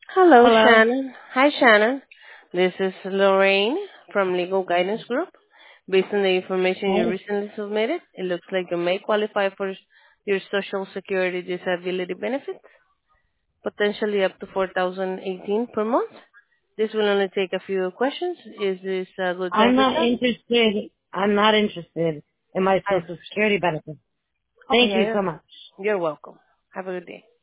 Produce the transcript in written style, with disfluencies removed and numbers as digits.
Hello, Hello. Shannon. Hi, Shannon. This is Lorraine from Legal Guidance Group. Based on the information you Hi. recently submitted, it looks like you may qualify for your Social Security disability benefits, potentially up to 4018 per month. This will only take a few questions. Is this a good time I'm to not talk? interested. I'm not interested in my I, Social Security benefits. okay, Thank you yeah, so much. you're welcome. Have a good day.